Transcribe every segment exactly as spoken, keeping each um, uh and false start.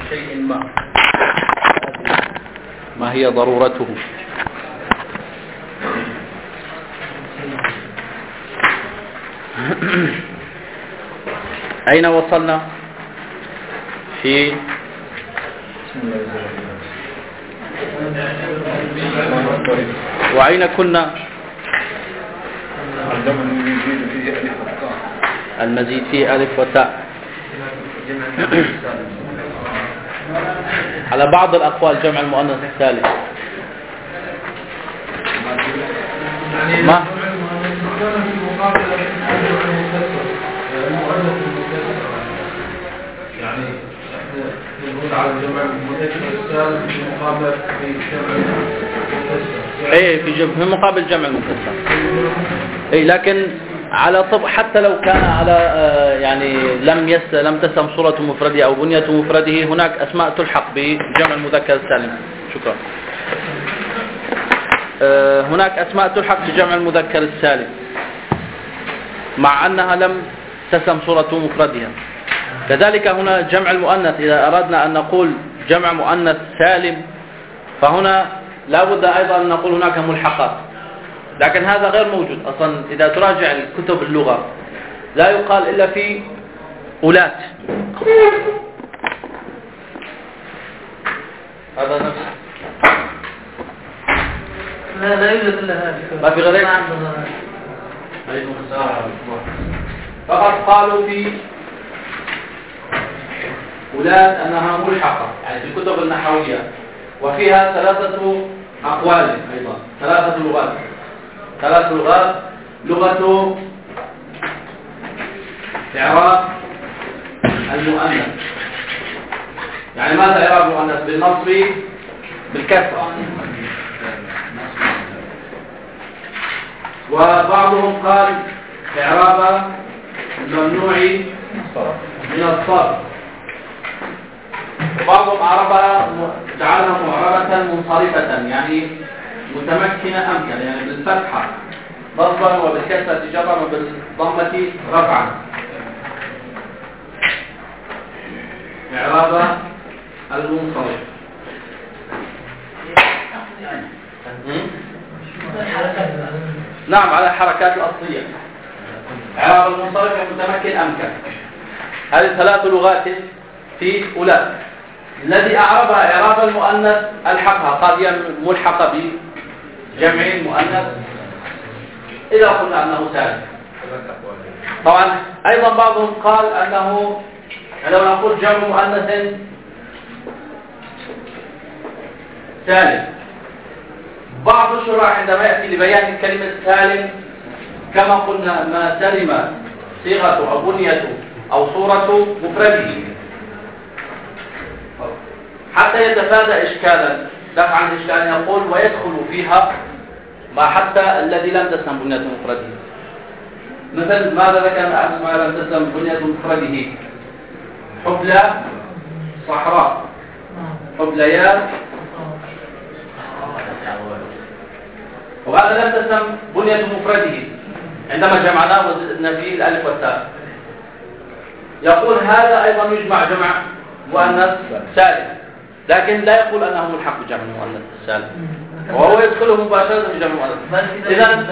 شيء ما ما هي ضرورته. أين وصلنا في وأين كنا؟ المزيد في ألف وتاء على بعض الأقوال جمع المؤنث الثالث. ما يعني يقول على الجمع المذكر السالم في مقابل في جمع المكسر. ايه في جمع في مقابل جمع المكسر. ايه لكن على طب حتى لو كان على آه يعني لم يس لم تسم صورة مفرده او بنية مفرده، هناك اسماء تلحق بجمع المذكر السالم. شكرا. آه هناك اسماء تلحق بجمع المذكر السالم مع انها لم تسم صورة مفردها. كذلك هنا جمع المؤنث، إذا أردنا أن نقول جمع مؤنث سالم فهنا لا بد أيضا أن نقول هناك ملحقات، لكن هذا غير موجود أصلا. إذا تراجع كتب اللغة لا يقال إلا في أولات. هذا نفس لا لا يوجد إلا هذا، ما في غيرك. فقط قالوا في أولاد أنها ملحقة، يعني في الكتب النحوية، وفيها ثلاثة أقوال أيضا، ثلاثة لغات ثلاث لغات لغة إعراب المؤنث. يعني ماذا إعراب المؤنث؟ بالنصب بالكسر. وبعضهم قال إعراب الممنوع من الصرف، وبعضهم عربها جعلها معربة منصرفة، يعني متمكنة أمكن، يعني بالفتحة نصبا وبالكسرة جرا وبالضمة رفعا. إعراب المنصرف. نعم على الحركات الأصلية. إعراب المنصرف متمكن أمكن. هذه ثلاث لغات في أولاد. الذي أعربها إعراب المؤنث ألحقها، قد هي ملحقة بجمع مؤنث إذا قلنا أنه سالم. طبعا أيضا بعضهم قال أنه لو نقول جمع مؤنث سالم، بعض الشراح عندما يأتي لبيان كلمة سالم كما قلنا ما سلم صيغة أو بنية أو صورة مفرده، حتى يتفادى إشكالا دفعا إشكالا، يقول ويدخل فيها ما حتى الذي لم تسم بنية مفرده. مثل ماذا ذكر أسماء لم تسم بنية مفرده؟ حبلى صحراء، حبليات، وهذا لم تسم بنية مفرده. عندما جمعناه وزدنا فيه الألف والتاء، يقول هذا أيضا يجمع جمع مؤنث سالم، لكن لا يقول أنه ملحق بجمع المؤنث السالم، وهو يدخله مباشرة في جمع المؤنث. إذن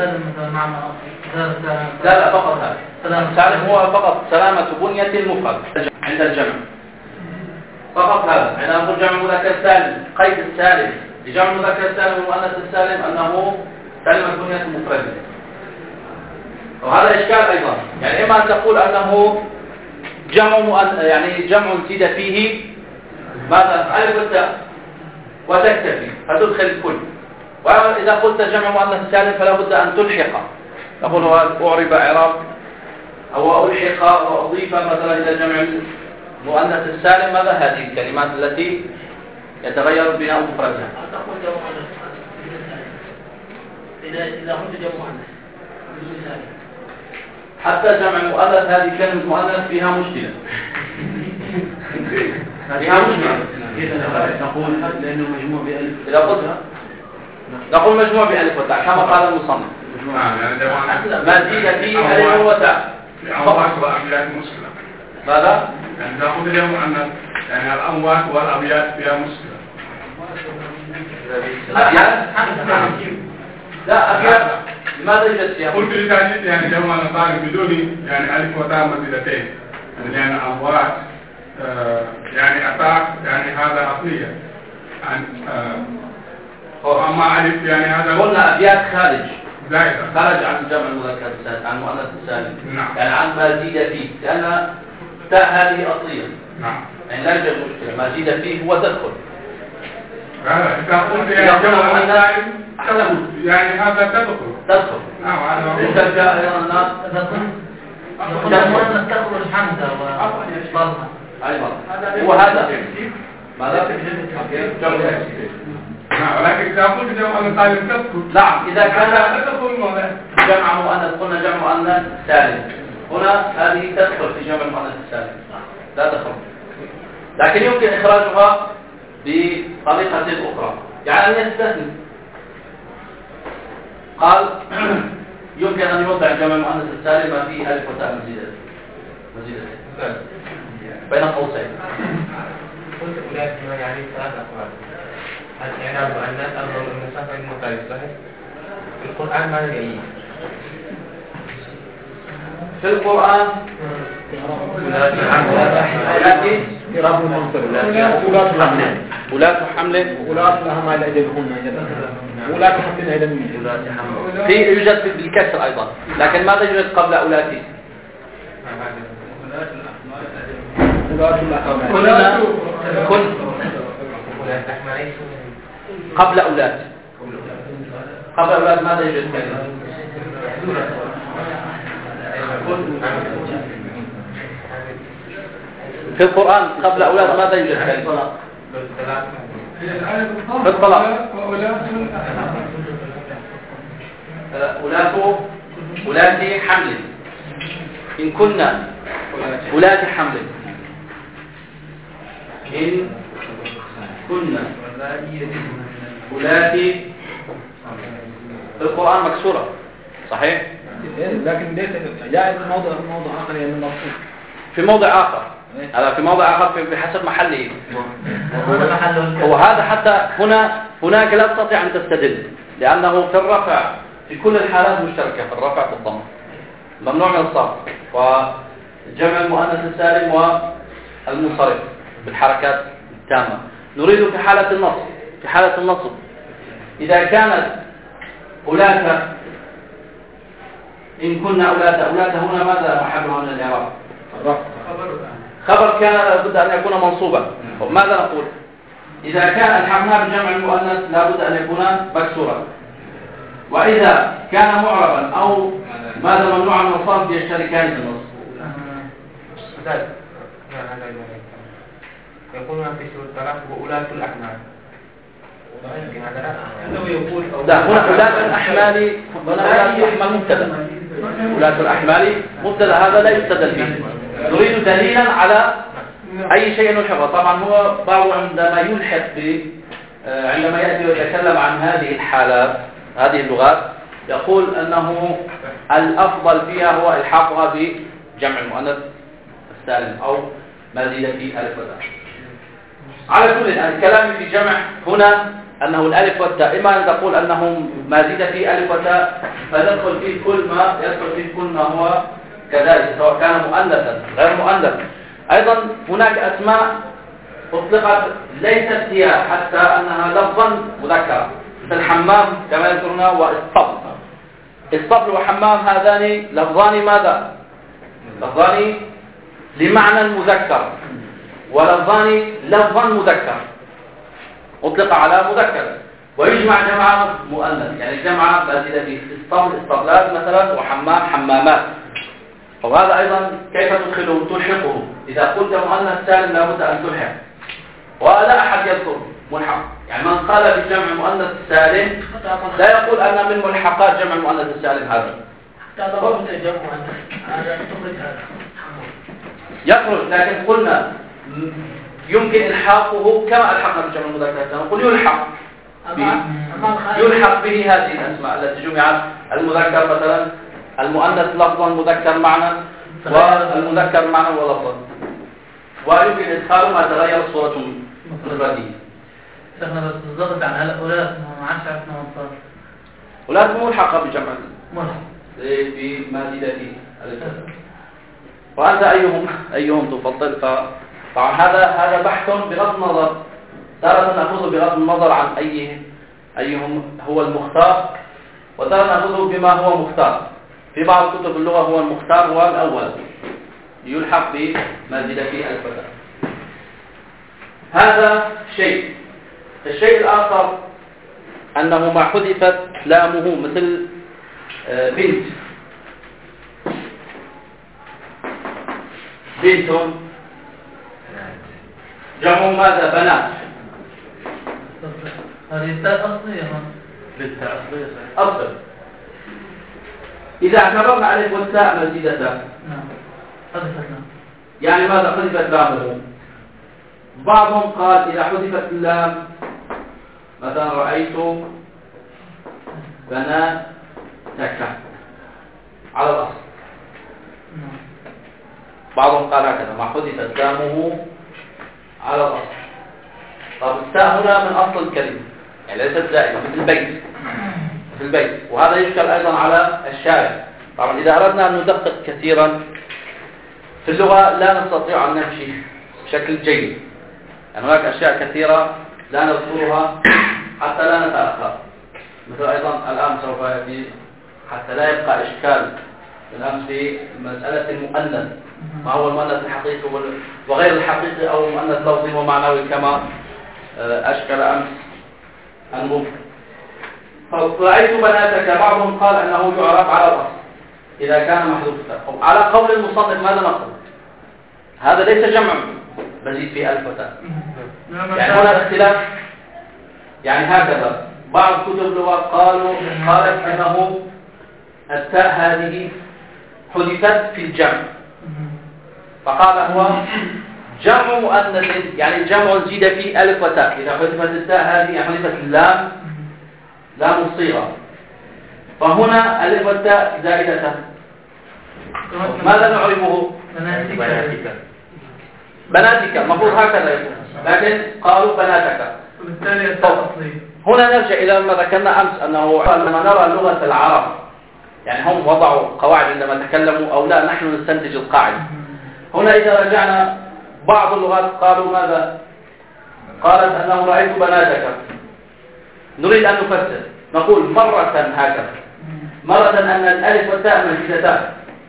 لا لا فقط هذا السالم هو فقط سلامة بنية المفرد عند الجمع، فقط هذا. عندما نقول جمع مذكر سالم، قيد السالم لجمع مذكر السالم والمؤنث السالم أنه سلمة بنية المفرد. وهذا إشكال أيضا، يعني إما أن تقول أنه جمع مؤنث، يعني جمع زيد فيه ماذا ألف والتاء وتكتفي فتدخل الكل، وإذا قلت جمع مؤنث سالم فلا بد أن تلحق، تقول أعرب إعراب أو ألحق وأضيف مثلا إلى جمع المؤنث السالم ماذا هذه الكلمات التي يتغير بناء مفردها. إذا قلت جمع مؤنث حتى جمع المؤنث هذه كلمة مؤنث فيها مشكلة. فيها مشكلة. نقول لأنه مجموع بألف. إذا قلت نقول مجموع بألف وتاء كما قال المصنف. ما زيد فيه ألف وتاء. ماذا؟ يعني إذا قلت جمع مؤنث يعني الأموات والأبيات فيها مشكلة. أبيات؟ لا أبيات لماذا يوجد فيها؟ قلت لتأكيد يعني جمع نصاري بدون يعني ألف وتاء مزيدتين يعني أموات آه يعني أتاك يعني هذا أصلية عن آه أما ألف يعني هذا قلنا أبيات خارج زائدة خرج عن جمع المذكر السالم عن المؤنث السالم نعم. يعني عن ما زيد فيه لأن تاء هذه أصلية نعم يعني لا يوجد مشكلة ما زيد فيه هو تدخل لا إذا قلت يعني جمع نصاري يعني هذا تدخل تدخل نعم هذا إذا جاء أيضا الناس المؤنث تخرج حمزة وضمها أيضا هو هذا ماذا؟ نعم ولكن إذا قلت جمع نصاري تدخل نعم إذا كان تدخل ماذا؟ جمع مؤنث قلنا جمع مؤنث سالم هنا هذه تدخل في جمع المؤنث السالم لا تدخل لكن يمكن إخراجها بطريقة أخرى يعني أن يستثني قال يمكن أن يوضع جمع المؤنث السالم ما فيه ألف وتاء مزيدة مزيدة بين قوسين قلت أولئك يعني ثلاث أقوال الإعراب مؤنث أمر المسافة المختلف صحيح في القرآن ماذا يعيش في القرآن إعراب المنصب ولاة حمل ولاة حمل ولاة الأحمال أجلهن ولاة حمل أيضا في يوجد بالكسر أيضا لكن ماذا يوجد قبل أولاتي ولاة الأحمال كنا كن قبل أولاد قبل أولاد ماذا يوجد كلمة في القرآن قبل أولاد ماذا يوجد كلمة في الطلاق أولاد أولاد حمل إن كنا أولاد حمل إن كنا أولاد في القرآن مكسورة صحيح لكن ليس جائز موضع موضع آخر يعني المقصود في موضع آخر هذا في موضع آخر بحسب محله هو هذا حتى هنا هناك لا تستطيع أن تستدل لأنه في الرفع في كل الحالات مشتركة في الرفع في الضم ممنوع من الصرف وجمع المؤنث السالم والمنصرف بالحركات التامة نريد في حالة النصب في حالة النصب إذا كانت أولاد إن كنا أولاد أولاد هنا ماذا محلها من الإعراب خبر كان لابد أن يكون منصوبا ماذا نقول إذا كان الحقنا بجمع المؤنث لابد أن يكون مكسورا وإذا كان معربا أو ماذا ممنوع من الصرف يشتركان في النصب يقولون في سورة الطلاق وأولاة الأحمال لا هنا أولاة الأحمال أولاة الأحمال مبتدأ أولاة الأحمال مبتدأ هذا لا يستدل به نريد دليلا على أي شيء نلحقه طبعا هو بعض عندما يلحق ب عندما يأتي ويتكلم عن هذه الحالات هذه اللغات يقول أنه الأفضل فيها هو إلحاقها بجمع المؤنث السالم أو ما زيد في ألف وتاء على كل الكلام في جمع هنا أنه الألف والتاء إما أن تقول أنه ما زيد فيه ألف وتاء فيدخل فيه كل ما يدخل فيه كل ما هو كذلك سواء كان مؤنثا غير مؤنث أيضا هناك أسماء أطلقت ليست هي حتى أنها لفظا مذكرة مثل الحمام كما يذكرون والصبل الصبل وحمام هذان لفظان ماذا؟ لفظان لمعنى مذكر ولفظان لفظا مذكر أطلق على مذكر ويجمع جمع مؤنث يعني جمع بازيد في اسطبل اسطبلات مثلا وحمام حمامات وهذا أيضا كيف تدخله تلحقه إذا قلت مؤنث سالم لابد أن تلحق ولا أحد يذكر ملحق يعني من قال بجمع مؤنث سالم لا يقول أن من ملحقات جمع المؤنث السالم هذا يخرج لكن قلنا يمكن إلحاقه كما ألحقنا بجمع المذكر نقول يلحق يلحق به هذه الأسماء التي جمعت المذكر مثلا المؤنث لفظا مذكر معنى والمذكر معنى ولفظا ويمكن إدخاله ما تغير صورة مفردية. شيخنا بس بالضبط عن هؤلاء ما عادش عرفنا مصدر. ولكن ملحقة بجمع ملحق. بمزيدة الإسلام. وأنت أيهم أيهم تفضل؟ فطبعا هذا هذا بحث بغض النظر، تارة نأخذه بغض النظر عن أي أيهم هو المختار، وتارة نأخذه بما هو مختار. في بعض كتب اللغة هو المختار هو الأول يلحق بمزيدة الفتاة. هذا شيء. الشيء الآخر أنه ما حذفت لامه مثل بنت بنت جمع ماذا؟ بنات. هذه التاء أصلية. بنت أصلية أصل. إذا اعتبرنا عليه والتاء مزيدة نعم حذفت لام. يعني ماذا حذفت لامه؟ بعضهم قال إذا حذفت اللام مثلا رأيت بناتك على الأصل. بعضهم قال هكذا ما حذفت لامه على الأصل. طب التاء هنا من أصل الكلمة يعني ليست زائدة مثل البيت في البيت، وهذا يشكل أيضا على الشارع. طبعا إذا أردنا أن ندقق كثيرا في اللغة لا نستطيع أن نمشي بشكل جيد، يعني هناك أشياء كثيرة لا نذكرها حتى لا نتأخر. مثل أيضا الآن سوف يأتي حتى لا يبقى إشكال الآن في مسألة المؤنث، ما هو المؤنث الحقيقي وغير الحقيقي أو المؤنث لفظي ومعنوي كما أشكل أمس المفرد. فرأيت بناتك بعضهم قال أنه يعرف على الأصل إذا كان محذوفا. على قول المصنف ماذا نقول؟ هذا ليس جمع مزيد في ألف وتاء، يعني هنا اختلاف. يعني هكذا بعض كتب اللغة قالوا قالت أنه التاء هذه حذفت في الجمع، فقال هو جمع مؤنث يعني جمع زيد في ألف وتاء. إذا حذفت التاء هذه حذفت اللام لام الصيغة، فهنا ألف والتاء زائدة. ماذا نعرفه؟ بناتك. بناتك المفروض هكذا يكون، لكن قالوا بناتك. وبالتالي التاء أصلية. هنا نرجع إلى ما ذكرنا أمس أنه لما نرى لغة العرب يعني هم وضعوا قواعد عندما تكلموا أو لا نحن نستنتج القاعدة. هنا إذا رجعنا بعض اللغات قالوا ماذا؟ قالت أنه رأيت بناتك. نريد أن نفسر نقول مرة هكذا، مرة أن الألف والتاء مزيدتان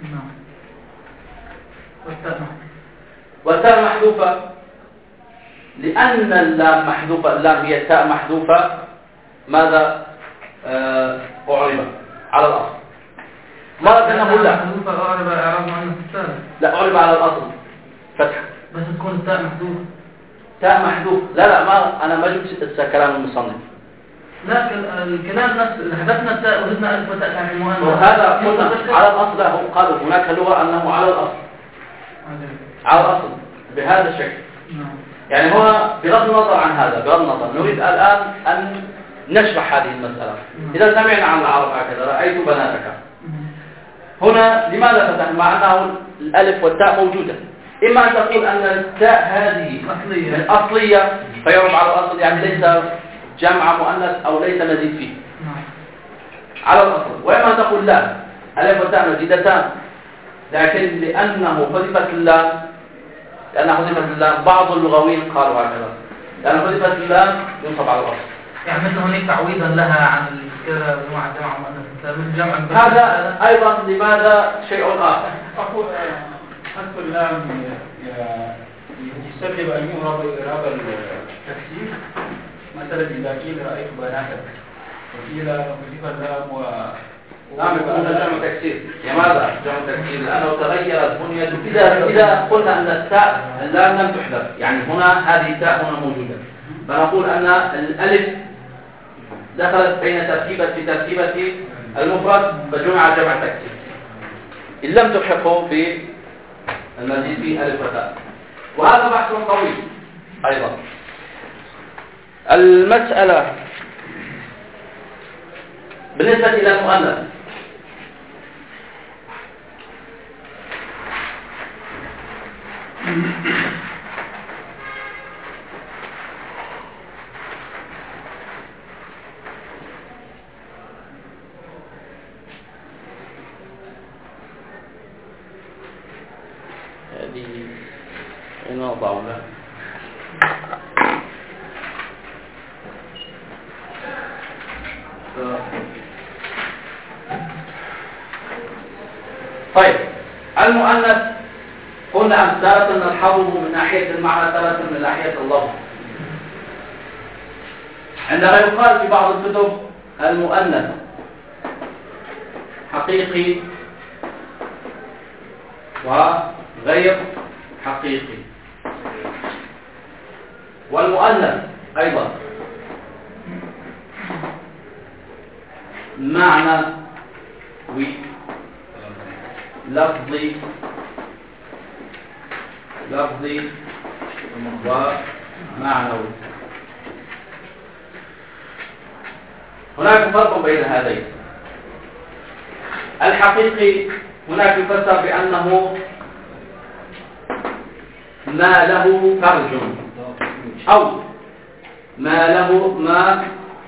والتاء محذوفة لأن اللام محذوفة، اللام هي التاء محذوفة. ماذا آه أعرب على الأصل؟ مرة نقول لا محذوفة أعرب إعراب مؤنث السالم. لا أعرب على الأصل فتح بس تكون التاء محذوفة. تاء محذوف لا لا ما أنا ما جبت كلام المصنف. لا الكلام نفس حذفنا التاء وزدنا ألف وتاء يعني مؤنث. وهذا قلنا على الأصل. هم قالوا هناك لغة أنه على الأصل على الأصل بهذا الشكل. يعني هو بغض النظر عن هذا بغض النظر نريد الآن أن نشرح هذه المسألة. إذا سمعنا عن العرب هكذا رأيت بناتك، هنا لماذا فتح مع أنه الألف والتاء موجودة؟ إما أن تقول أن التاء هذه أصلية أصلية فيعرب على الأصل يعني ليس جمع مؤنث أو ليس مزيد فيه على الأصل، وإما أن تقول لا ألف والتاء مزيدتان لكن لأنه حذفت اللام لأنه حذفت اللام بعض اللغويين قالوا هكذا لأنه حذفت اللام ينصب على الأصل. يعني مثل هناك تعويضا لها عن الفكرة نوع جمع مؤنث من جمع. هذا أيضا لماذا شيء آخر؟ أقول حذف اللام يستجب أن يعرب إعراب التفسير. مثلا إذا قيل رأيت بناتك وقيل حذف اللام و نعم يكون جمع تكسير. لماذا جمع تكسير؟ لأنه تغيرت بنية. إذا إذا قلنا أن التاء اللام لم تحذف يعني هنا هذه التاء هنا موجودة، فنقول أن الألف دخلت بين تركيبة في تركيبة المفرد فجمع جمع تكسير إن لم تلحقه في المزيد في ألف وتاء. وهذا بحث طويل أيضا. المسألة بالنسبة إلى المؤنث عندي أين أضعه له؟ طيب المؤنث قلنا أمثالة نلحظه من ناحية المعنى ثلاثة من ناحية اللفظ. عندما يقال في بعض الكتب المؤنث حقيقي وغير حقيقي، والمؤنث أيضا معنوي لفظي لفظي ومعنوي. هناك فرق بين هذين. الحقيقي هناك يفسر بأنه ما له فرج أو ما له ما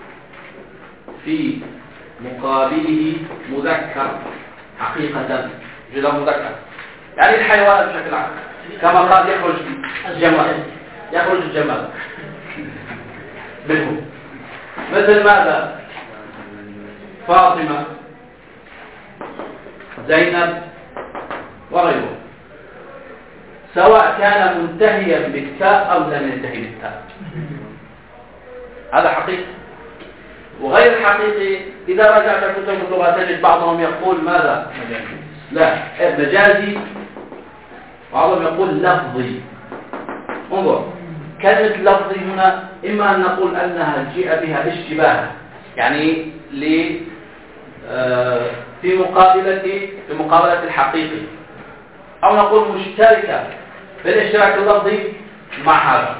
في مقابله مذكر حقيقة، جدا مذكر، يعني الحيوان بشكل عام كما قال يخرج الجمال يخرج الجمال منه، مثل ماذا؟ فاطمة، زينب وغيره، سواء كان منتهيا بالتاء أو لم ينتهي بالتاء، هذا حقيقي. وغير حقيقي إذا رجعت كتب اللغة تجد بعضهم يقول ماذا؟ لا مجازي، بعضهم يقول لفظي. انظر كلمة لفظي هنا إما أن نقول أنها جاء بها اشتباه، يعني ل في مقابلة في مقابلة الحقيقي، أو نقول مشتركة بالاشتراك اللفظي مع هذا.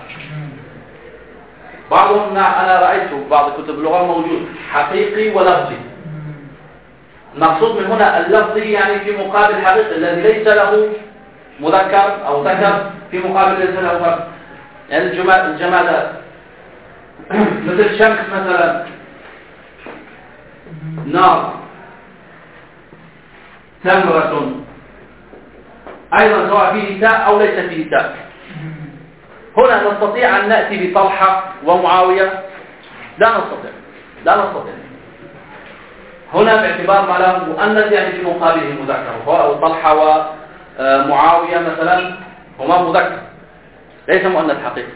بعضهم أنا رأيته بعض كتب اللغة موجود حقيقي ولفظي. المقصود من هنا اللفظي يعني في مقابل الحقيقي الذي ليس له مذكر أو ذكر في مقابل ليس له مذكر، يعني الجمال الجمالات مثل الشمس مثلا، نار، ثمرة، أيضا سواء فيه تاء أو ليس فيه تاء. هنا نستطيع أن نأتي بطلحة ومعاوية؟ لا نستطيع لا نستطيع هنا باعتبار ما له مؤنث يعني في مقابله مذكر، طلحة ومعاوية مثلا هما مذكر ليس مؤنث حقيقي،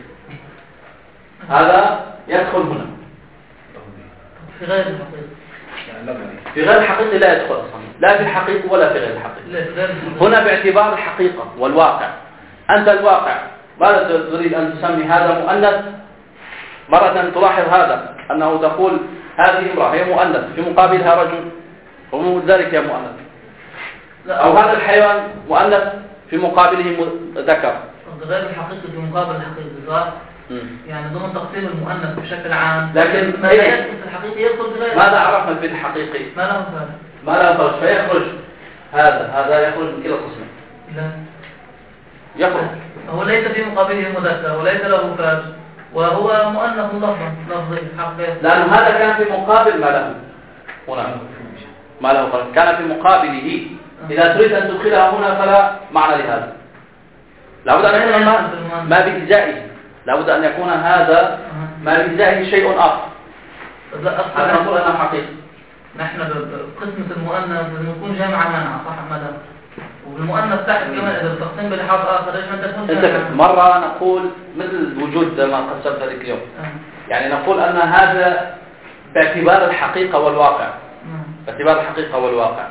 هذا يدخل هنا. في غير الحقيقة في غير الحقيقي لا يدخل أصلا، لا في الحقيقة ولا في غير الحقيقة. هنا باعتبار الحقيقة والواقع. أنت الواقع ماذا تريد أن تسمي هذا مؤنث؟ مرة تلاحظ هذا أنه تقول هذه امرأة هي مؤنث في مقابلها رجل ومن ذلك هي مؤنث، أو هذا الحيوان مؤنث في مقابله ذكر. غير الحقيقي في مقابل الحقيقي صح؟ يعني ضمن تقسيم المؤنث بشكل عام، لكن ما يدخل في الحقيقي يدخل في غير. ماذا عرفنا في الحقيقي؟ ما له فرق ما له فرق، فيخرج هذا هذا يخرج من كلا قسمين. لا يخرج هو ليس في مقابله مذكر وليس له فرج وهو مؤنث لفظا لفظي حقيقي، لأن هذا كان في مقابل ما له هنا ما له فرق، كان في مقابله. إذا تريد أن تدخلها هنا فلا معنى لهذا، لابد أن يكون ما, ما بإجزائه، لابد أن يكون هذا ما بإجزائه شيء آخر. هذا نقول أنه حقيقي. نحن بقسمة المؤنث نكون جامعة منع صح ماذا؟ والمؤنث تحت كمان إذا بتقسم بلحاظ آخر ليش ما تكون جامعة؟ مرة نقول مثل وجود ما قسمت ذلك اليوم، يعني نقول أن هذا باعتبار الحقيقة والواقع، باعتبار الحقيقة والواقع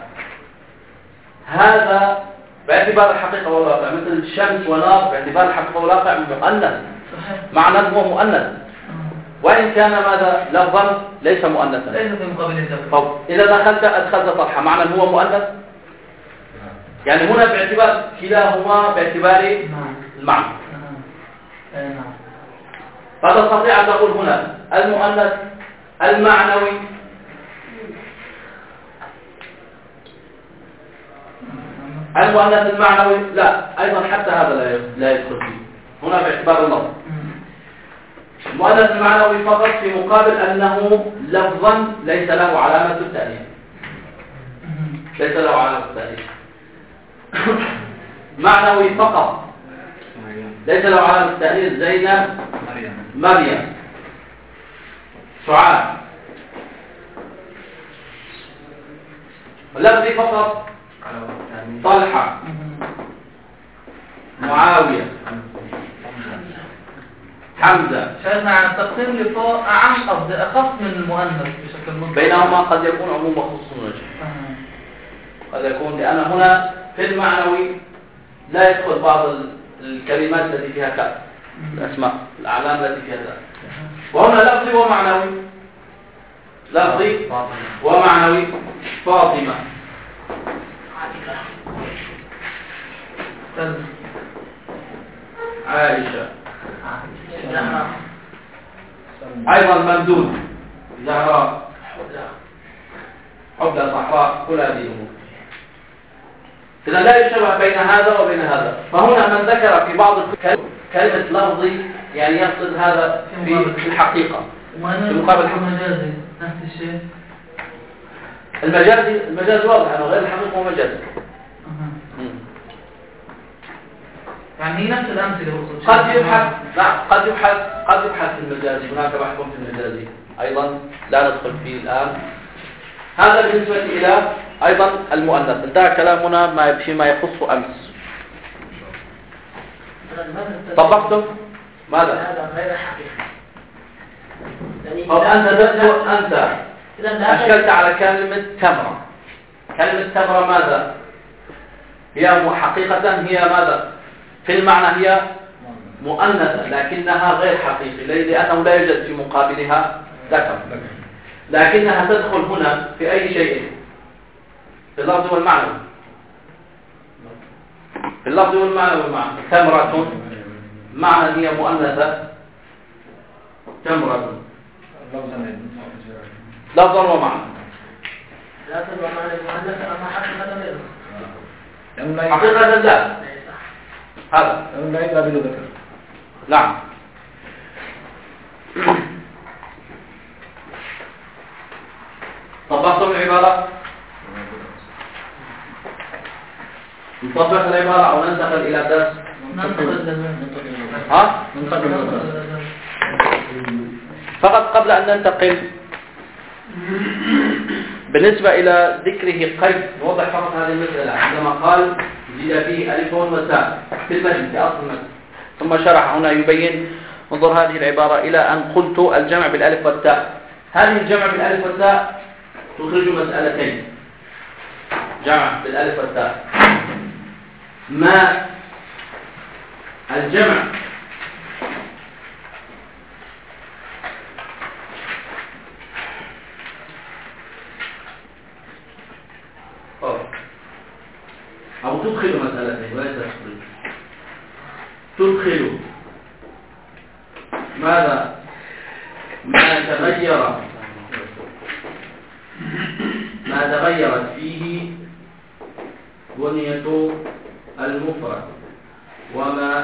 هذا باعتبار الحقيقة والواقع، مثل الشمس ونار باعتبار الحقيقة والواقع مؤنث، معنى هو مؤنث وإن كان ماذا لفظا ليس مؤنثا. ليس في مقابل الذكر. طب إذا دخلت أدخلت طرحة معنى هو مؤنث، يعني هنا باعتبار كلاهما باعتبار المعنى. نعم. فتستطيع أن تقول هنا المؤنث المعنوي المؤنث المعنوي لا أيضا حتى هذا لا يدخل فيه هنا باعتبار اللفظ. المؤنث المعنوي فقط في مقابل أنه لفظا ليس له علامة التأنيث، ليس له علامة التأنيث معنوي فقط ليس له علامة تأنيث. زينب، مريم، مريم، سعاد. اللفظ فقط طلحة، معاوية، حمزة. شايفنا عن التقسيم لفوق أعم قصدي أخص من المؤنث بشكل مطلق. بينهما قد يكون عموم وخصوص ونجم. قد يكون لأن هنا في المعنوي لا يدخل بعض الكلمات التي فيها كاف، الأسماء الأعلام التي فيها كاف. وهنا لفظي ومعنوي، لفظي ومعنوي. فاطمة، عائشة، أيضا ممدود، زهراء، حبلى، صحراء، كل هذه الأمور. إذا لا يشبه بين هذا وبين هذا. فهنا من ذكر في بعض كلمة لفظي يعني يقصد هذا في الحقيقة. في مقابل المجازي نفس الشيء. المجازي المجاز واضح أنه غير الحقيقة ومجازي. يعني هي نفس الأمثلة. قد يبحث نعم قد يبحث قد يبحث في المجازي. هناك بحث في المجازي أيضا لا ندخل فيه الآن. هذا بالنسبة إلى أيضا المؤنث. انتهى كلامنا ما فيما يخص أمس. طبقتم ماذا؟ هذا غير حقيقي. أو أنت تذكر أنت أشكلت على كلمة تمرة. كلمة تمرة ماذا؟ هي حقيقة هي ماذا؟ في المعنى هي مؤنثة لكنها غير حقيقية لأنه لا يوجد في مقابلها ذكر، لكنها تدخل هنا في أي شيء، في اللفظ والمعنى، في اللفظ والمعنى والمعنى. تمرة معنى هي مؤنثة، تمرة لفظا ومعنى. لكن ومعنى المؤنث أما حقيقة غيره. حقيقة لا. هذا لا يقابل ذكر. نعم. طبقتم العبارة؟ نطبق العبارة أو ننتقل إلى درس؟ ها؟ فقط قبل أن ننتقل بالنسبة إلى ذكره قيد نوضح فقط هذه المسألة. عندما قال زيد فيه ألف وتاء في المتن في أصل المتن، ثم شرح هنا يبين انظر هذه العبارة إلى أن قلت الجمع بالألف والتاء. هذه الجمع بالألف والتاء تخرج مسألتين. جمع بالألف والتاء ما الجمع أو تدخل مسألتين وليس تخرج. تدخل ماذا؟ ما تغير ما تغيرت فيه بنية المفرد وما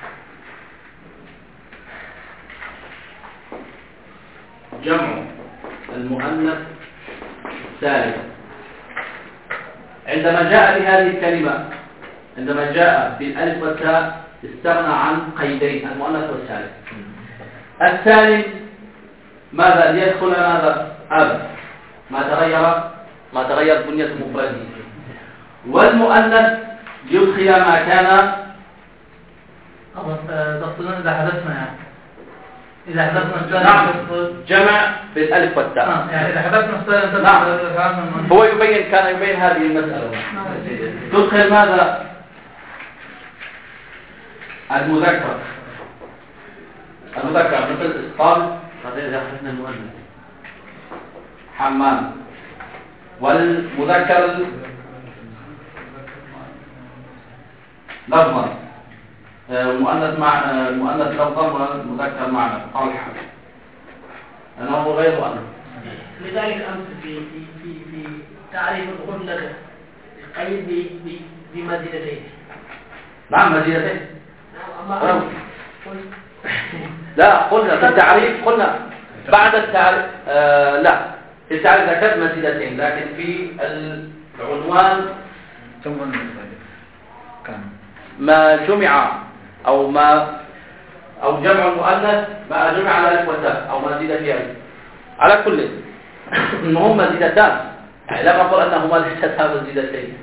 جمع المؤنث الثالث. عندما جاء بهذه الكلمة عندما جاء بالألف والتاء استغنى عن قيدين المؤنث والثالث. الثالث ماذا ليدخل ماذا؟ أب ما تغير ما تغير بنية مفرده، والمؤنث يدخل ما كان تقصدون إذا حدثنا يعني إذا حدثنا الثالث. نعم جمع بالألف والتاء. آه. يعني إذا حدثنا الثالث نعم هو يبين كان يبين هذه المسألة. تدخل ماذا؟ المذكر المذكر مثل إسطال هذا إذا حدثنا المؤنث حمام، والمذكر لفظا المؤنث مع المؤنث لفظا والمذكر معنى طلحة أنه غير مؤنث. لذلك أمس في في في في تعريف الغلة قيد بمزيدتين. نعم مزيدتين. نعم لا قلنا في التعريف قلنا بعد التعريف آه لا في التعريف ذكرت مزيدتين، لكن في العنوان ما جمع أو ما أو جمع المؤنث ما جمع على ألف وتاء أو ما زيد فيها ألف. على كل المهم مزيدتان، يعني لا نقول أنهما ليستا مزيدتين.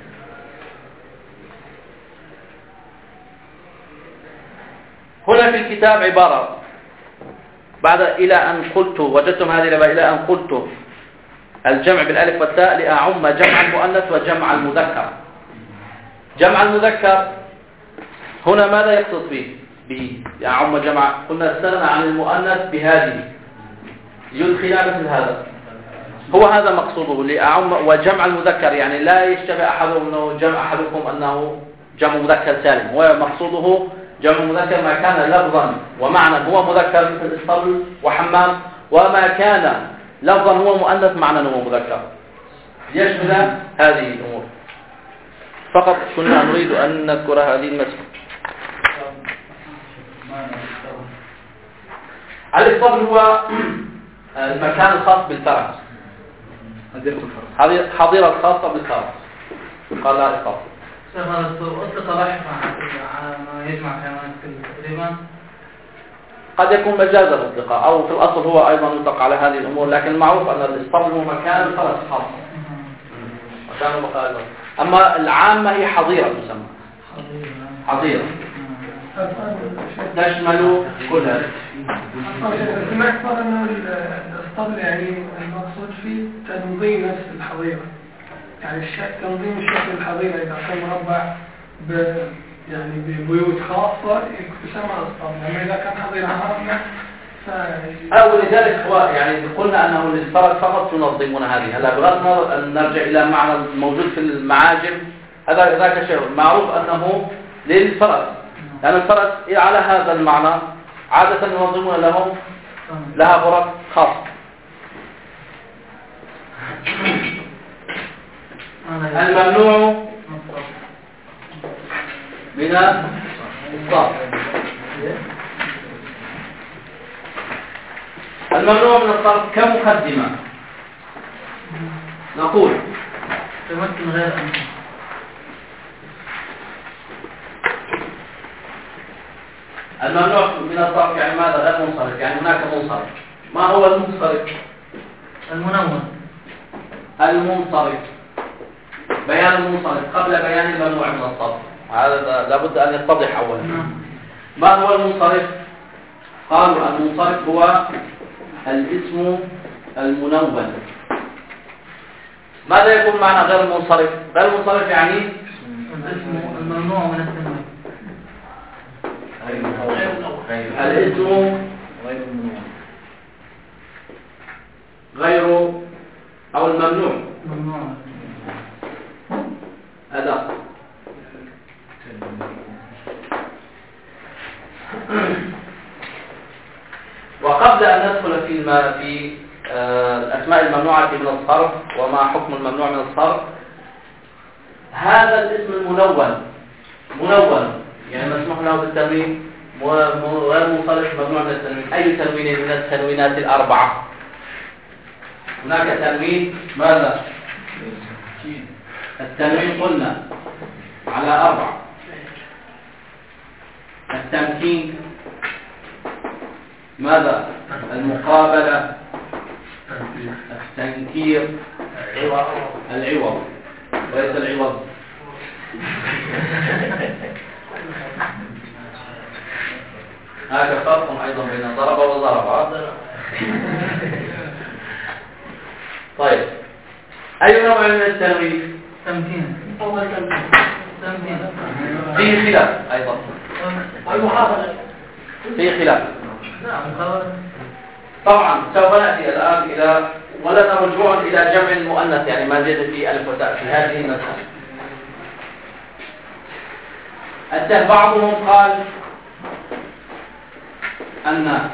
هنا في الكتاب عبارة بعد إلى أن قلت وجدتم هذه العبارة إلى أن قلت الجمع بالألف والتاء لأعم جمع المؤنث وجمع المذكر. جمع المذكر هنا ماذا يقصد به؟ بأعم جمع، قلنا استغنى عن المؤنث بهذه يدخل مثل هذا، هو هذا مقصوده لأعم. وجمع المذكر يعني لا يشتبه أحدهم أنه جمع أحدكم أنه جمع مذكر سالم، ومقصوده جمع مذكر ما كان لفظا ومعنى هو مذكر مثل اسطبل وحمام، وما كان لفظا هو مؤنث معنى هو مذكر، يشمل هذه الأمور. فقط كنا نريد أن نذكر هذه المسألة. الاسطبل هو المكان الخاص بالفرس، حظيرة خاصة بالفرس قال لا اسطبل. أطلق بحثا على ما يجمع كلمات تقريبا، قد يكون مجازا الاطلاق أو في الأصل هو أيضا يطلق على هذه الأمور، لكن المعروف أن الاسطبل هو مكان الفرس خاص. أما العامة هي حظيرة تسمى حظيرة تشمل كل هذا. سمعت مرة أنه الاسطبل يعني المقصود فيه تنظيم نفس الحظيرة، يعني تنظيم الشكل الحظيرة إذا كان مربع ب يعني ببيوت خاصة يسمى اسطبل، أما إذا كان حظيرة عامة ف أو لذلك هو يعني قلنا أنه للفرس فقط ينظمون هذه. هلا بغض النظر أن نرجع إلى معنى الموجود في المعاجم، هذا ذاك شيء معروف أنه للفرس، لأن الفرس على هذا المعنى عادة ينظمون لهم لها غرف خاصة. الممنوع من الصرف، الممنوع من الصرف كمقدمة نقول تمكن غير أنت الممنوع من الصرف يعني ماذا؟ غير منصرف، يعني هناك منصرف. ما هو المنصرف؟ المنون المنصرف، بيان المنصرف قبل بيان الممنوع من الصرف، هذا لابد أن يتضح أولا. ما هو المنصرف؟ قالوا المنصرف هو الاسم المنون. ماذا يكون معنى غير المنصرف؟ غير المنصرف يعني الاسم الممنوع من التنوين، الاسم غير أو الممنوع هذا. وقبل أن ندخل في الم... في آه الأسماء الممنوعة من الصرف وما حكم الممنوع من الصرف، هذا الاسم المنون منون يعني مسموح له بالتنوين غير منصرف ممنوع من التنوين. أي تنوين من التنوينات الأربعة؟ هناك تنوين ماذا؟ التنوين قلنا على أربعة: التمكين، ماذا؟ المقابلة، التنكير، العوض وليس العوض. هذا فرق أيضا بين ضرب وضرب. طيب، أي نوع من التنوين؟ تمكين أول تمكين تمكين فيه خلاف أيضا، المحافظة فيه خلاف. نعم خلاص. طبعا سوف نأتي الآن إلى ولنا رجوع إلى جمع المؤنث، يعني ما زاد في ألف وتاء في هذه المسألة. أتى بعضهم قال أن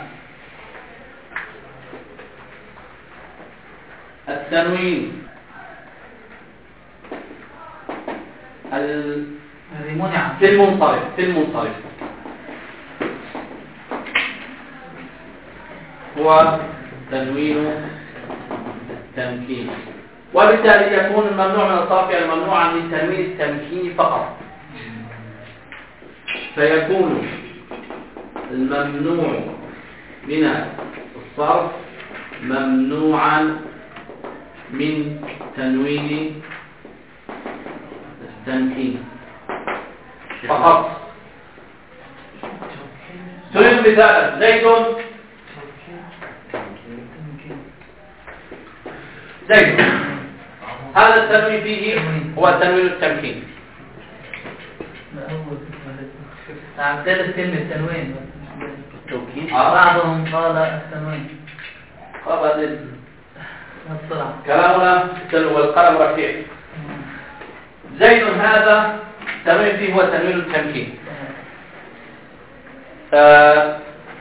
التنوين في المنصرف في المنصرف هو تنوين التمكين، وبالتالي يكون الممنوع من الصرف يعني ممنوعا من تنوين التمكين فقط، فيكون الممنوع من الصرف ممنوعا من تنوين التمكين فقط. تريد مثالا زيد زيد هذا التنوين فيه هو تنوين التمكين. ثالث كلمة تنوين توكيد. بعضهم قال التنوين قبل الصراحة كلامنا والقلم رفيع. زيد هذا تنوين فيه هو تنوين التمكين. آه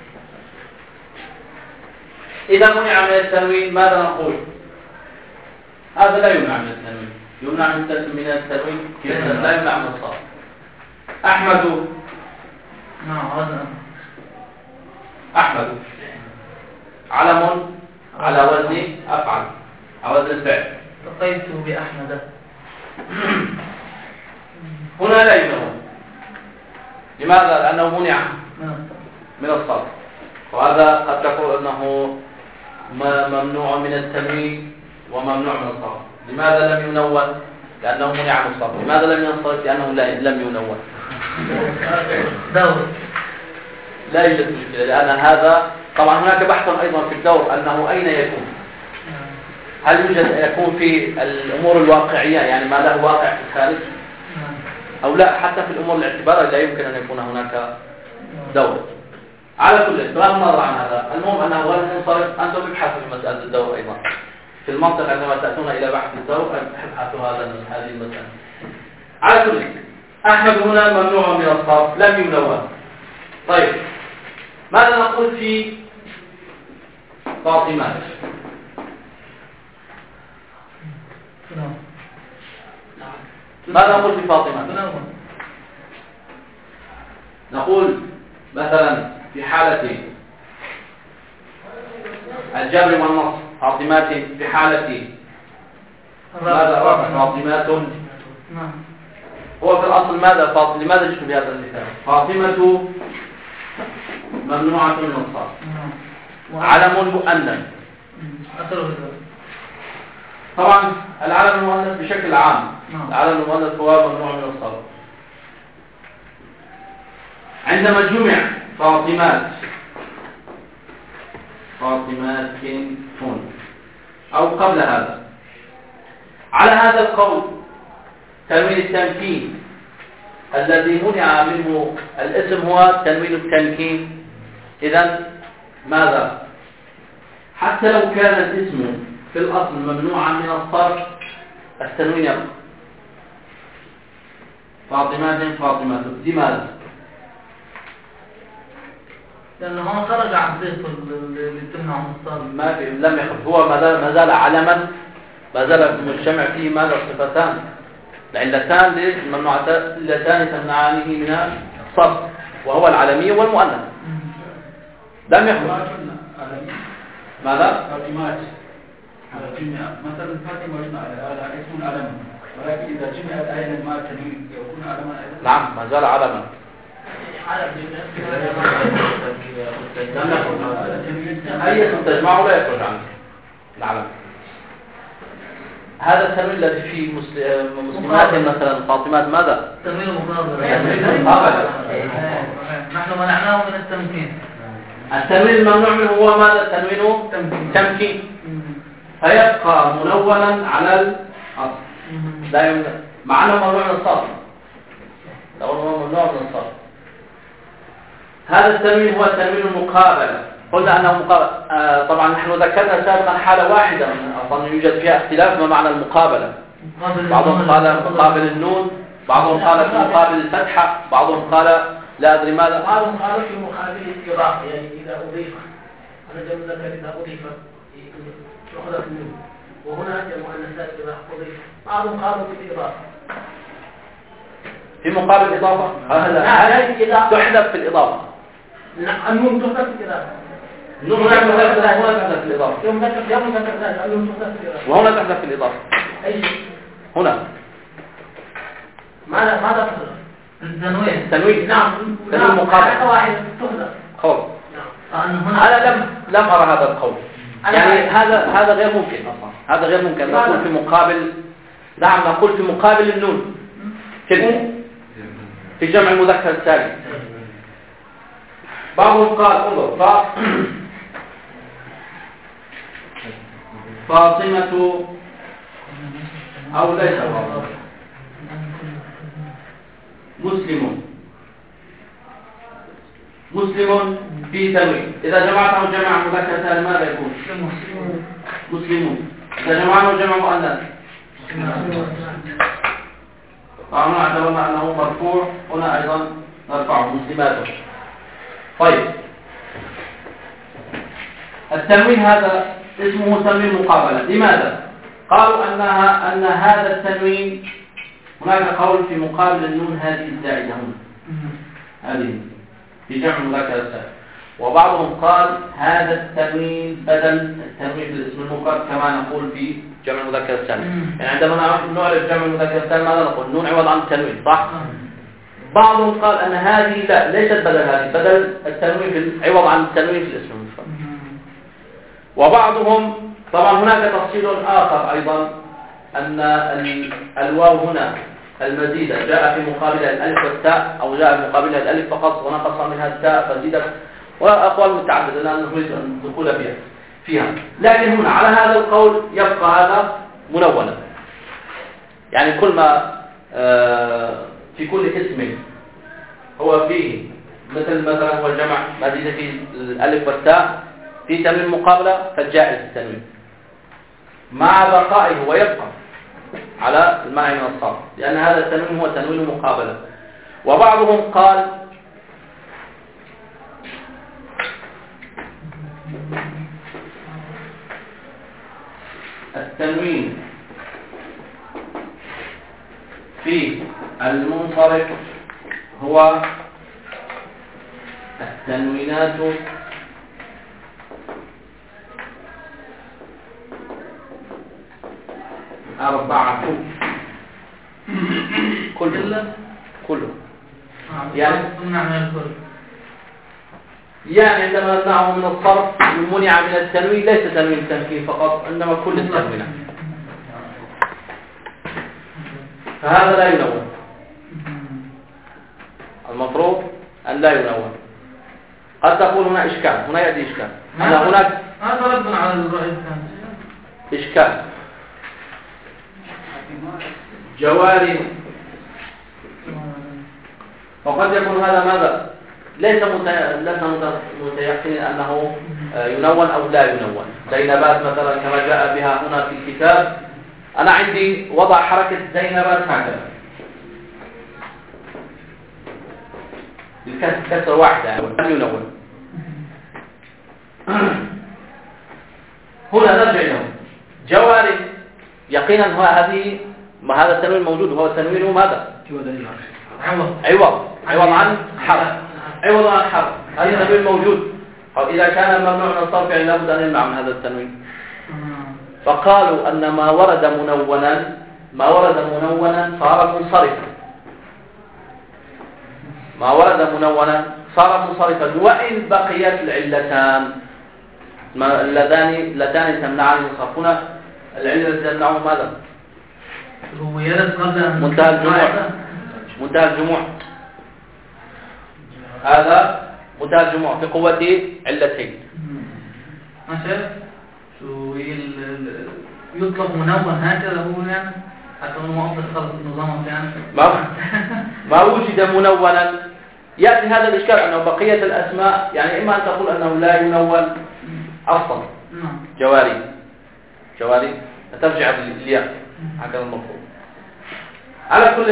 إذا منع من التنوين ماذا نقول؟ هذا لا يمنع من التنوين. يمنع من التنوين كيف لا يمنع من الصرف. أحمد أحمد علم على وزن أفعل على وزن الفعل. لقيت بأحمد هنا لا يمنع. لماذا؟ لأنه منع من الصرف، وهذا قد تقول أنه ممنوع من التنوين وممنوع من الصرف. لماذا لم ينون؟ لأنه منع من الصرف. لماذا لم ينصرف؟ لأنه لم ينون. دور لا يوجد مشكلة، لأن هذا طبعا هناك بحث أيضا في الدور أنه أين يكون. هل يوجد يكون في الأمور الواقعية يعني ما له واقع في الخارج أو لا؟ حتى في الأمور الاعتبارية لا يمكن أن يكون هناك دور. على كل بغض النظر عن هذا، المهم أنه غير منصرف. أنتم ابحثوا في مسألة الدور أيضا في المنطق عندما تأتون إلى بحث الدور ابحثوا هذا هذه المسألة. على كل أحمد هنا ممنوع من الصرف لم ينون. طيب ماذا نقول في فاطمة؟ ماذا نقول في فاطمة؟ نقول مثلا في حالة الجر والنصب فاطمات، في حالة ماذا رفع فاطمات. هو في الأصل ماذا فاطمة؟ لماذا جئت بهذا المثال؟ فاطمة ممنوعة من الصرف علم مؤنث. طبعا العلم المؤنث بشكل عام العلم المؤنث هو ممنوع من الصرف. عندما جمع فاطمات فاطمات هون أو قبل هذا، على هذا القول تنوين التمكين الذي منع منه الاسم هو تنوين التمكين. إذن ماذا؟ حتى لو كان الاسم في الأصل ممنوعا من الصرف التنوين يبقى. فاطمات فاطمات لماذا؟ لأنه هو خرج عن صيغة اللي تمنع من الصرف. ما في لم يخرج، هو ما زال علما، ما زال مجتمع فيه ماذا؟ صفتان العلتان للممنوعتان تمنعانه من الصرف، وهو العلمية والمؤنث. لم يخرج. ماذا؟ فاطمات على جمع مثلا فاطمة على اسم علم، ولكن إذا جمعت أيضا ما تنوين يكون علما أيضا. نعم ما زال علما. أي اسم تجمعه لا يخرج عنه العلم. هذا التنوين الذي فيه مسلمات مثلا فاطمات ماذا؟ تنوين مقابل. نحن منعناه من التمكين. التنوين الممنوع منه هو ماذا؟ تنوين تمكين، فيبقى منونا على الأصل لا يمنع، مع أنه ممنوع من الصرف. لو هو ممنوع من الصرف. هذا التنوين هو التنوين المقابلة. قلنا أنه مقابل. آه طبعا نحن ذكرنا سابقا حالة واحدة أصلا يوجد فيها اختلاف ما معنى المقابلة. بعضهم قال مقابل النون، بعضهم قال في مقابل الفتحة، بعضهم قال لا أدري ماذا. بعضهم قال في مقابل الإضافة، يعني إذا أضيف أنا جمع ذكر إذا أضيف يخلق النون، وهنا جمع النساء إذا أضيف. بعضهم قالوا في الإضافة في مقابل الإضافة. هذا تحذف في الإضافة. النون تحذف في الإضافة. النون هنا تحذف في الإضافة. يوم ذكر يوم ذكر ذلك النون تحذف في الإضافة. وهنا تحذف في الإضافة. أي هنا. ماذا ماذا تحذف؟ التنوين. التنوين. نعم. تنوين مقابل. حركة واحدة تحذف. قول. هنا أنا لم لم أرى هذا القول. يعني هذا هذا غير ممكن أصلا. هذا غير ممكن. نقول في مقابل نعم نقول في مقابل النون كلمة في جمع المذكر السالم. بعضهم قال انظر ف... فاطمة أو ليس فاطمة مسلم مسلم في تنوين. إذا جمعته جمع مذكر سالم ماذا يكون؟ مسلمون. إذا جمعناه جمع مؤنث فهنا اعتبرنا أنه مرفوع. هنا أيضا نرفعه مسلماته. طيب التنوين هذا اسمه تنوين مقابلة. لماذا؟ قالوا أنها أن هذا التنوين هناك قول في مقابل النون هذه الزائدة هنا هذه في جمع المذكر السالم. وبعضهم قال هذا التنوين بدل التنوين في الاسم المفرد كما نقول في جمع المذكر السالم. يعني عندما نعرف جمع المذكر السالم ماذا نقول؟ نون عوض عن التنوين صح؟ بعضهم قال أن هذه لا ليست بدل هذه بدل التنوين في عوض عن التنوين في الاسم المفرد. وبعضهم طبعا هناك تفصيل آخر أيضا أن الواو هنا المزيدة جاء في مقابلها الألف والتاء أو جاء في مقابلها الألف فقط ونقص منها التاء فزيدت وأقوال متعددة لا نريد أن ندخل فيها فيها لكن هنا على هذا القول يبقى هذا منونا. يعني كل ما في كل اسم هو فيه مثل مثلا هو الجمع مزيدة في الألف والتاء في تنوين مقابلة فالجائز التنوين مع بقائه ويبقى على المعنى من الصرف لأن هذا التنوين هو تنوين مقابلة. وبعضهم قال التنوين في المنصرف هو التنوينات أربعة كله كله يعني يعني عندما نمنعه من الصرف المنع من التنوين ليس تنوين التمكين فقط إنما كل التنوينات فهذا لا ينون. المفروض أن لا ينون. قد تقول هنا إشكال هنا يأتي إشكال أنا هناك هذا رد على الرأي الثاني إشكال جواري وقد يكون هذا ماذا ليس متيقن أنه ينون أو لا ينون. زينبات مثلا كما جاء بها هنا في الكتاب أنا عندي وضع حركة زينبات هكذا بالكسر واحدة لم ينون. هنا نرجع له جواري يقينا هو هذه ما هذا التنوين موجود وهو التنوين ماذا عوض عوض عوض عن حرف عوض عن حرف هذا التنوين موجود أو إذا كان ممنوع من الصرف يعني لابد أن يمنع من هذا التنوين. فقالوا أن ما ورد منونا ما ورد منونا صار منصرفا ما ورد منونا صار منصرفا وإن بقيت العلتان اللذان اللتان تمنعان من الصرف. هنا العلة التي تمنعه ماذا منتهى الجموع منتهى الجموع هذا منتهى الجموع في قوة علتين. ماشي شو يطلق منون هكذا هو يعني حتى انه ما خلص النظام يعني ما ما وجد منونا يأتي هذا الإشكال أنه بقية الأسماء يعني إما أن تقول أنه لا ينون أصلا جواري جواري ترجع بالياء هكذا المفروض. على كل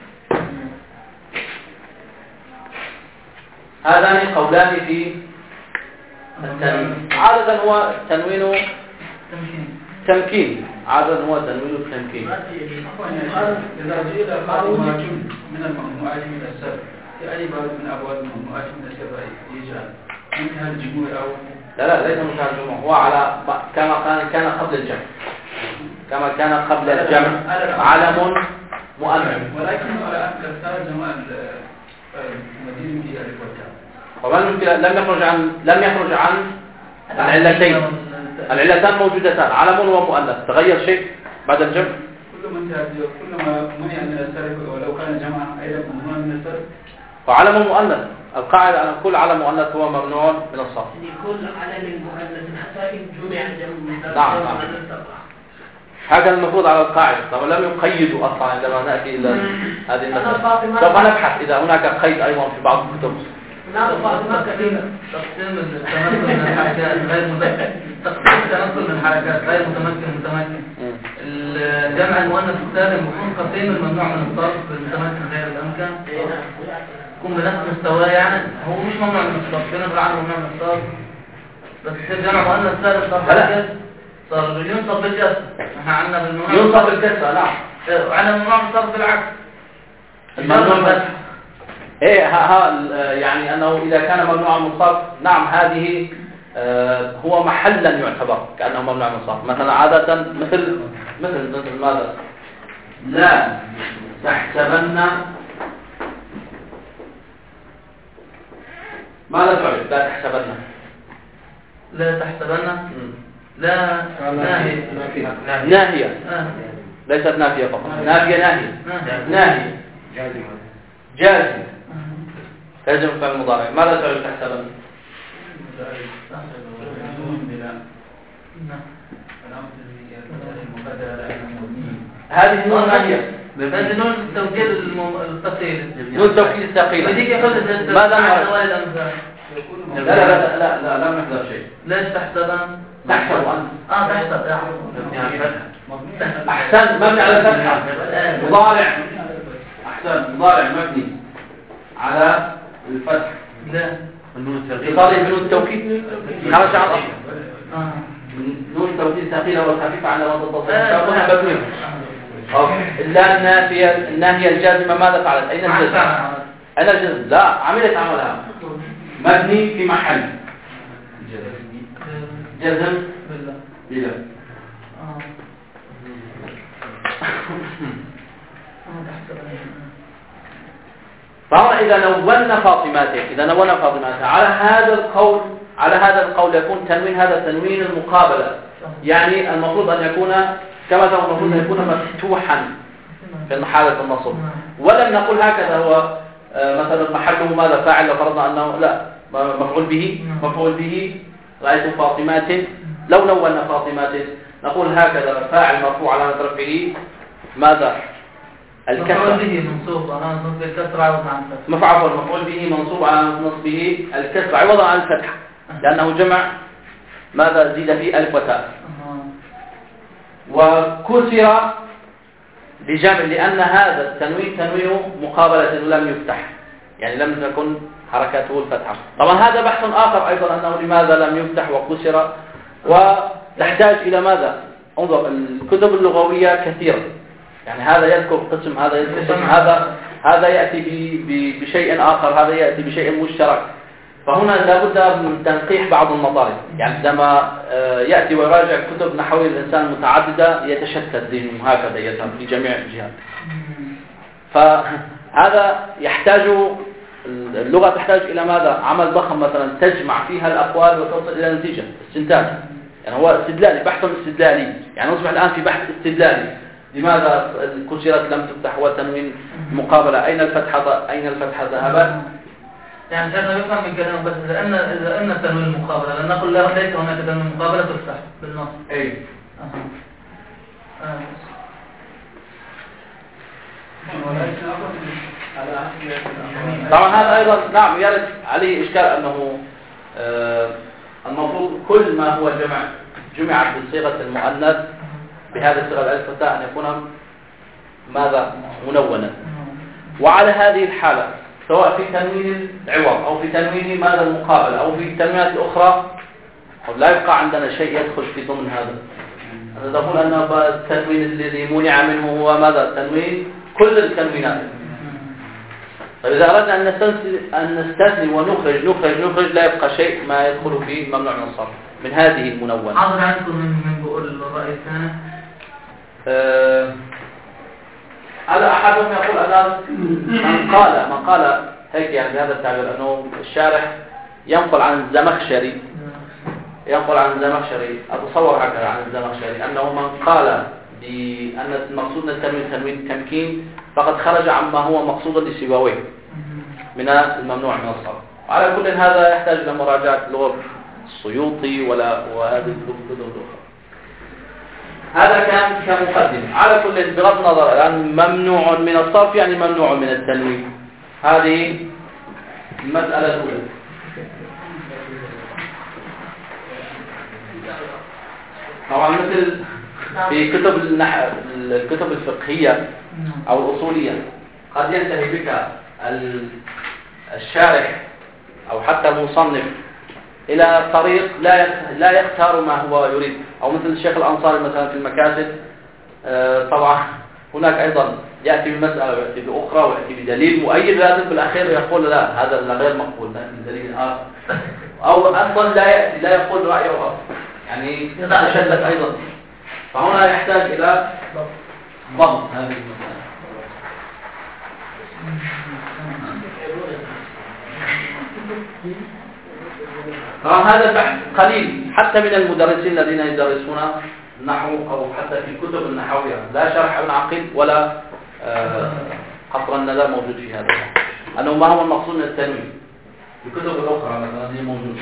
هذان قولان في التنوين. عادة هو تنوين تمكين عادة هو تنوين التمكين. إذا جئت فاطمة من الممنوعات من السبع في أي باب من أبواب الممنوعات من السبع يجعل منتهى الجموع أو لا لا ليس منتهى الجموع هو على كما كان كان قبل الجمع كما كان قبل الجمع علم مؤنث ولكن على أن كثار جمع المدين في ألف والتاء وما المشكلة؟ لم يخرج عن لم يخرج عن العلتين. العلتان موجودتان، علم ومؤنث. تغير شيء بعد الجمع؟ كل من كلما منع من السرق ولو كان جمع أيضا ممنوع من السرق. وعلم مؤنث، القاعدة أن كل علم مؤنث هو ممنوع من الصرف. كل علم مؤنث حتى إن جمع جمع. نعم نعم. هذا المفروض على القاعدة. طبعا لم يقيدوا أصلا عندما نأتي إلى هذه المسألة. سوف نبحث إذا هناك قيد أيضا في بعض الكتب. نعم فاطمة كثيرة. تقسيم التنقل من الحركات غير متمكن، تقسيم التنقل من الحركات غير متمكن متمكن. الجمع المؤنث السالم يكون قسيم الممنوع من الصرف بالمتمكن غير الأمكن. يكون بنفس مستواه، يعني هو مش ممنوع من الصرف، كنا بالعرض ممنوع من الصرف، بس يصير جمع مؤنث سالم صار حركات صار ينصب بالكسر. احنا عندنا بالممنوع ينصب بالكسر. نعم. وعندنا الممنوع من الصرف بالعكس. الممنوع بس. ايه ها, ها يعني انه اذا كان ممنوعا من الصرف، نعم هذه آه هو محلا يعتبر كانه ممنوع من الصرف. مثلا عاده مثل مثل مثل ماذا؟ لا تحسبن. ماذا تعرف لا تحسبن؟ لا تحسبن. لا ناهية. ناهية ليست نافية فقط. نافية ناهية. ناهية جازم. لازم فعل المضارع. ماذا تعرف تحسبن؟ هذه نون ناهية. هذه نون التوكيد الثقيل. نون التوكيد الثقيل. ماذا نعرف؟ لا لا لا لا لا لا نحذر شيء. ليش تحسبن؟ تحسب أنت. اه تحسب. أحسن مبني على الفتحة. مضارع. أحسن مضارع مبني على الفتح. لا. اتصالي بنون التوكيد خرج عن أصل. نون التوكيد ثقيلة والخفيفة على وضع التصريف. فهنا مبني. لا النافية الناهية الجازمة ماذا فعلت؟ أين الجزم؟ أين الجزم؟ لا عملت عملها. مبني في محل جزم بلا. فهنا إذا نوّلنا فاطماته إذا نوّلنا فاطماته على هذا القول على هذا القول يكون تنوين هذا تنوين المقابلة، يعني المفروض أن يكون كما تقول المفروض أن يكون مفتوحا في حالة النصب، ولم نقول هكذا هو مثلا محله ماذا فاعل وفرضنا أنه لا مفعول به مفعول به رأيت فاطمات. لو نوّلنا فاطمات نقول هكذا فاعل مرفوع على رفعه ماذا؟ الكسر. مفعول به منصوب على نصب الكسر عوضا عن الفتح. مفعول مفعول به منصوب على نصبه الكسر عوضا عن الفتح لأنه جمع ماذا زيد فيه ألف وتاء. وكسر بجمع لأن هذا التنوين تنوين مقابلة لم يفتح، يعني لم تكن حركاته الفتحة. طبعا هذا بحث آخر أيضا أنه لماذا لم يفتح وكسر، وتحتاج إلى ماذا؟ انظر الكتب اللغوية كثيرة، يعني هذا يذكر قسم هذا يذكر قسم هذا هذا يأتي بشيء آخر هذا يأتي بشيء مشترك. فهنا لابد من تنقيح بعض المطالب، يعني عندما يأتي ويراجع كتب نحوية الإنسان متعددة يتشتت ذهنه هكذا يذهب في جميع الجهات. فهذا يحتاج اللغة تحتاج إلى ماذا؟ عمل ضخم مثلا تجمع فيها الأقوال وتصل إلى نتيجة استنتاج، يعني هو استدلالي بحث استدلالي، يعني نصبح الآن في بحث استدلالي. لماذا كسرت لم تفتح وتنوين مقابلة؟ أين الفتحة أين الفتحة ذهبت؟ يعني كان يفهم من كلامه بس إذا أن إذا أن تنوين المقابلة لأن نقول له ليس هناك تنوين مقابلة تفتح بالنص. أي. آه. طبعا هذا أيضا نعم يرد عليه إشكال أنه آه المفروض كل ما هو جمع جمع بصيغة المؤنث بهذه الصيغة الألف والتاء أن يكون ماذا منونا. وعلى هذه الحالة سواء في تنوين العوض أو في تنوين ماذا المقابلة أو في التنوينات الأخرى لا يبقى عندنا شيء يدخل في ضمن هذا. أنا أقول أن التنوين الذي منع منه هو ماذا؟ تنوين كل التنوينات. فإذا أردنا أن نستثني أن نستثني ونخرج نخرج نخرج لا يبقى شيء ما يدخل فيه ممنوع من الصرف من هذه المنونة. حاضر عندكم من من بقول الرأي الثاني. هذا أه أحدهم يقول أن من قال من قال هيك يعني بهذا التعبير، أنه الشارح ينقل عن الزمخشري ينقل عن الزمخشري أتصور هكذا عن الزمخشري أنه من قال بأن المقصود من التنوين تنوين التمكين فقد خرج عما هو مقصود لسيبويه من الممنوع من الصرف. على كل هذا يحتاج إلى مراجعة لغة السيوطي ولا وهذه الكتب الأخرى. هذا كان كمقدمة. على كل بغض النظر الآن ممنوع من الصرف يعني ممنوع من التنوين. هذه المسألة الأولى. طبعا مثل في كتب النحو الكتب الفقهية أو الأصولية قد ينتهي بك الشارح أو حتى المصنف إلى طريق لا لا يختار ما هو يريد، أو مثل الشيخ الأنصاري مثلا في المكاسب. طبعا هناك أيضا يأتي بمسألة ويأتي بأخرى ويأتي بدليل مؤيد، لازم في الأخير يقول لا هذا غير مقبول، دليل آخر، أو أصلا لا يأتي لا يقول رأيه أصلا، يعني يتشدد أيضا. فهنا يحتاج إلى ضبط هذه المسألة. طبعا هذا البحث قليل حتى من المدرسين الذين يدرسون النحو أو حتى في الكتب النحوية، لا شرح ابن عقيل ولا قطر الندى موجود في هذا البحث، أنه ما هو المقصود من التنوين. الكتب الأخرى مثلا هي موجودة،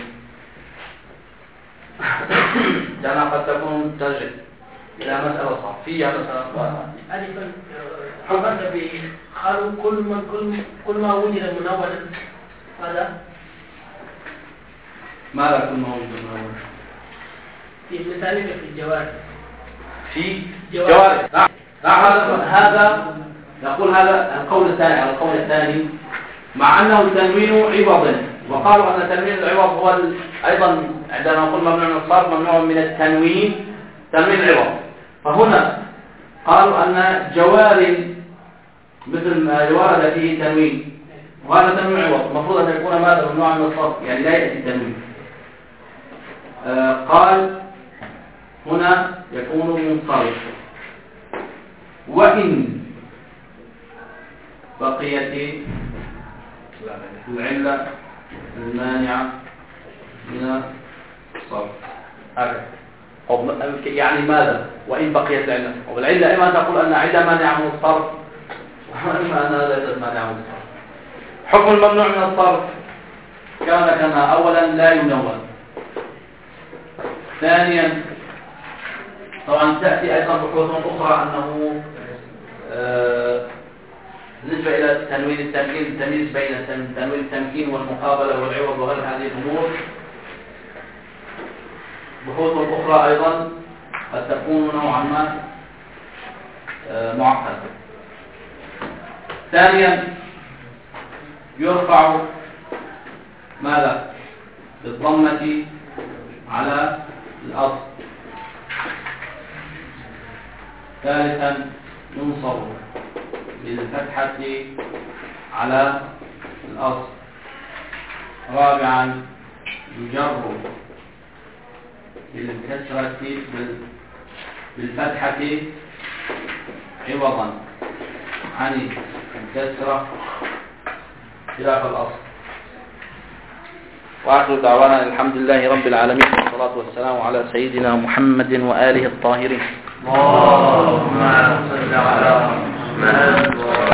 لأنها قد تكون ترجع إلى مسألة صحفية مثلا. ألفا حضرت به قالوا كل ما كل كل ما وجد منونا هذا ماذا كل ما وجد منونا في مثالك في الجوارح في جوارح. نعم هذا هذا نقول هذا القول الثاني على القول الثاني، مع أنه التنوين عوض، وقالوا أن تنوين العوض هو أيضا عندما نقول ممنوع من الصرف ممنوع من التنوين تنوين العوض. فهنا قالوا أن جوار مثل ما ورد فيه تنوين وهذا تنوين عوض المفروض أن يكون ماذا ممنوع من الصرف، يعني لا يأتي تنوين. آه قال هنا يكون منصرف وإن بقيت العلة المانعة من الصرف. هكذا يعني ماذا وإن بقيت العلة، والعلة إما تقول أن علة مانعة من الصرف وإما أنها ليست مانعة من الصرف. حكم الممنوع من الصرف كان كما أولا لا ينون. ثانيا طبعا تأتي أيضا بحوث أخرى أنه آه بالنسبة إلى تنوين التمكين التمييز بين تنوين التمكين والمقابلة والعوض وغير هذه الأمور. بحوث أخرى أيضا قد تكون نوعا ما آه معقدة. ثانيا يرفع ماذا بالضمة على الأصل. ثالثا ينصب بالفتحة على الأصل. رابعا يجر بالكسرة بالفتحة عوضا عن الكسرة خلاف الأصل. وآخر دعوانا الحمد لله رب العالمين والصلاة والسلام على سيدنا محمد وآله الطاهرين. اللهم صل على محمد